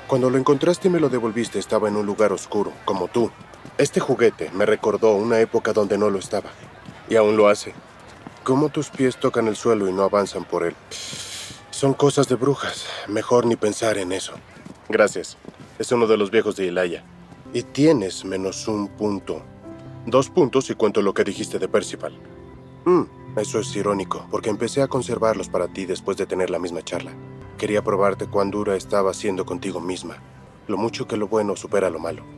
Cuando lo encontraste y me lo devolviste, estaba en un lugar oscuro, como tú. Este juguete me recordó una época donde no lo estaba. Y aún lo hace. Cómo tus pies tocan el suelo y no avanzan por él. Son cosas de brujas. Mejor ni pensar en eso. Gracias. Es uno de los viejos de Ilaya. Y tienes -1 punto. 2 puntos si cuento lo que dijiste de Percival. Eso es irónico, porque empecé a conservarlos para ti después de tener la misma charla. Quería probarte cuán dura estaba siendo contigo misma. Lo mucho que lo bueno supera lo malo.